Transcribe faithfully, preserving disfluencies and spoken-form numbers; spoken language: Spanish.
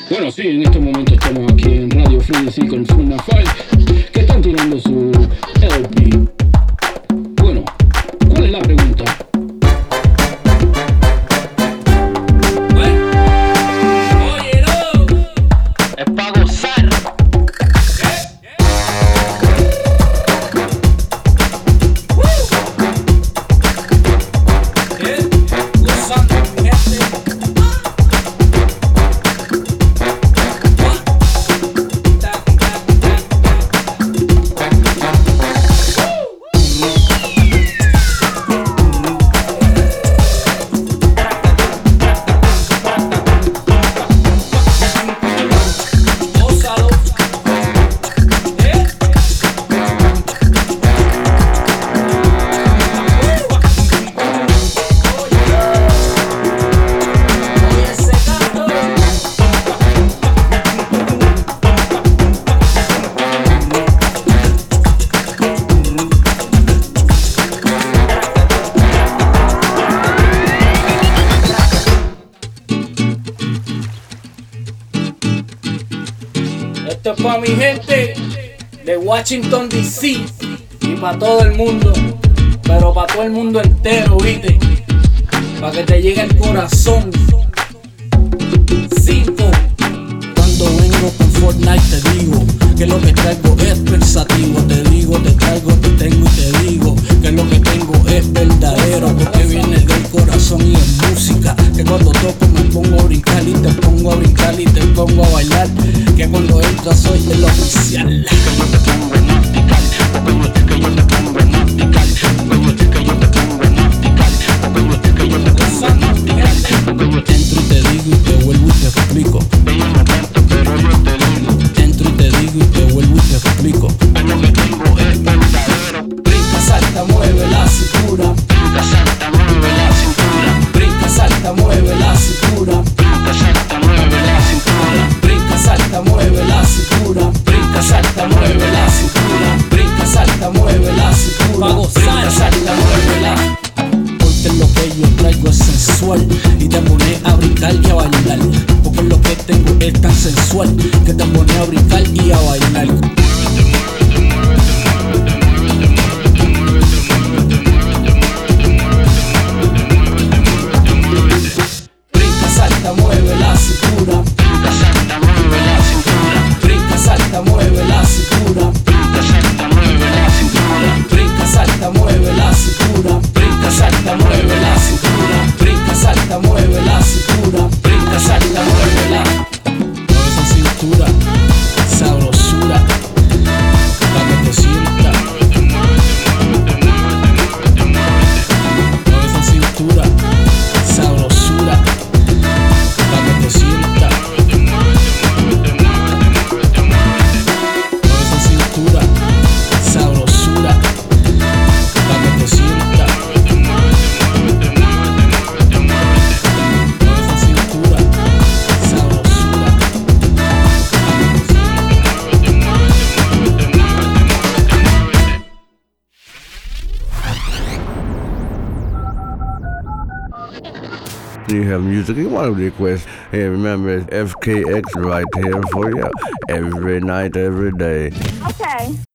Bueno, sí, en este momento estamos aquí en Radio Frenesí con Funa Five, que están tirando su L P. Bueno, ¿cuál es la pregunta? Esto es pa' mi gente de Washington D C y pa' todo el mundo, pero pa' todo el mundo entero, ¿viste? Pa' que te llegue el corazón. Cinco. Cuando vengo con Fortnite te digo que lo que traigo es pensativo. Te digo, te traigo, te tengo y te digo que lo que tengo es verdadero, porque viene del corazón y es música. Que cuando toco me pongo a brincar y te pongo a brincar y te pongo a bailar. Que cuando entro soy el oficial. Que yo te pongo a masticar, que yo te pongo a masticar, que yo te pongo a masticar, que yo te pongo a masticar. Entro y te digo y te vuelvo y te explico. Pero yo te digo. Entro y te digo y te vuelvo y te explico. Lo que tengo es verdadero. Brinca, salta, mueve la cintura. Brinca, salta, mueve la cintura. Brinca, salta, mueve la cintura. Brinca, salta, mueve la cintura. Brinca, salta, mueve la cintura. Brinca, salta, mueve la cintura. Brinca, salta, mueve la cintura. Brinca, salta, mueve la. Porque lo que yo traigo es sensual y te pone a brincar y a bailar. Porque lo que tengo es tan sensual que te pone a brincar y a bailar. Brinca, salta, mueve la cintura. Brinca, salta, mueve la cintura. Brinca, salta, mueve la cintura. Brinca, salta, mueve la cintura. Brinca, salta, mueve la cintura. Brinca, salta, mueve la cintura. Brinca, salta, mueve la cintura. Brinca, salta, mueve la. Mueve esa cintura, sabrosura, pa' que te sienta. Mueve esa cintura, sabrosura, pa' que te sienta. Mueve esa cintura, sabrosura, pa' que te sienta. You have music you want to request, hey, remember F K X right here for you every night, every day. Okay.